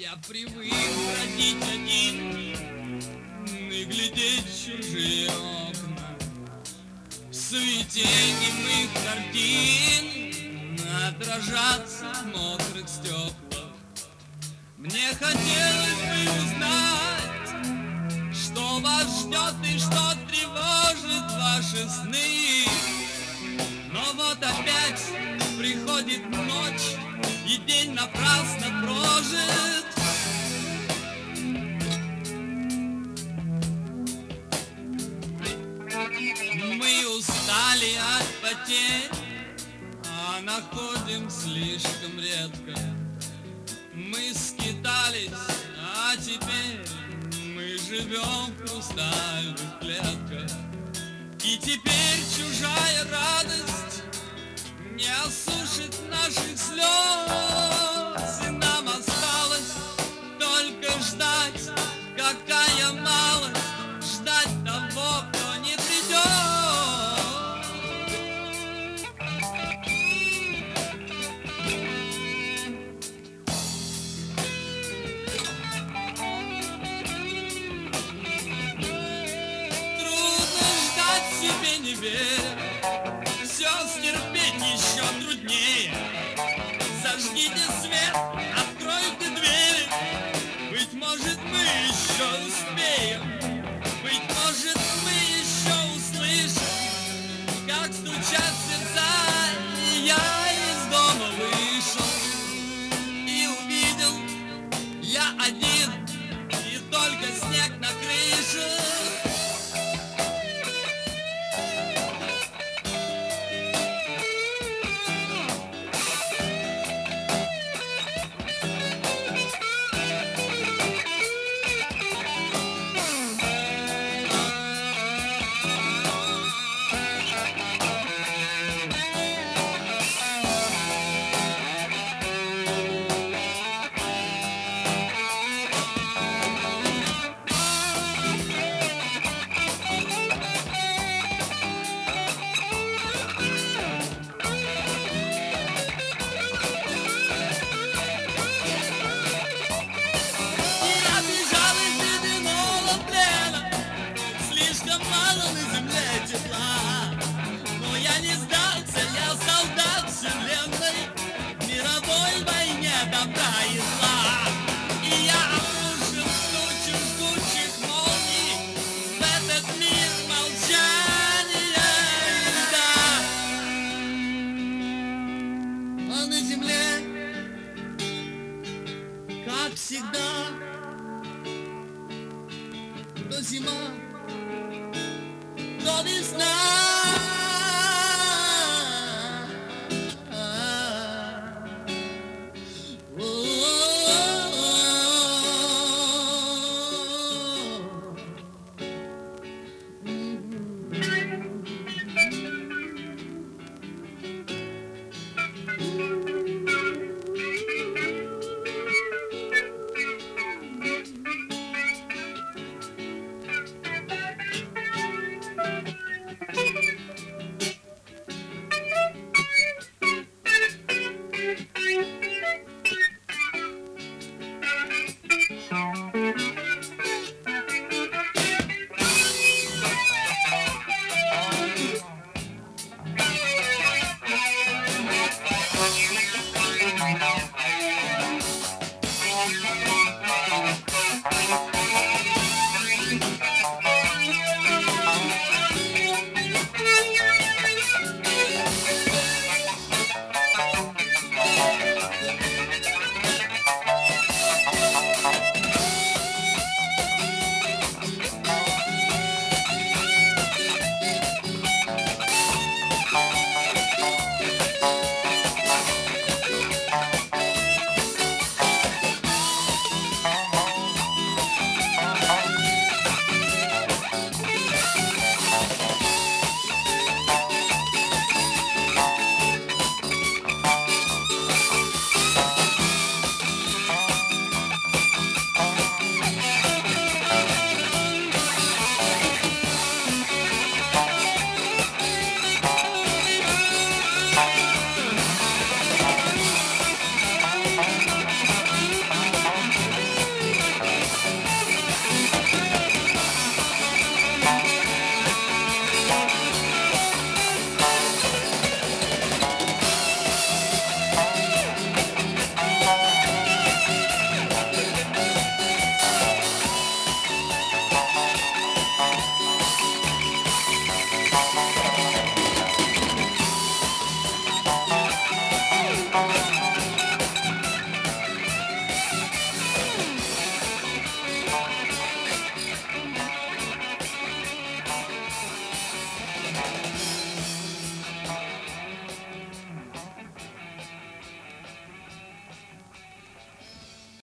Я привык ходить один и глядеть в чужие окна. В суете немых картин отражаться в мокрых стеклах. Мне хотелось бы узнать, что вас ждет и что тревожит ваши сны. Но вот опять приходит ночь, и день напрасно прожит. Мы устали от потерь, а находим слишком редко. Мы скитались, а теперь мы живем в хрустальных клетках. И теперь чужая радость не осушит наших слез, и нам осталось только ждать. Какая малость ждать того, кто не придет. Трудно ждать себе, не веря, все стерпеть еще труднее. Зажгите свет, откройте двери, быть может, мы еще успеем. Быть может, мы еще услышим, как стучат сердца. И я из дома вышел и увидел, я один, и только снег на крыше. Как всегда, то зима, то весна.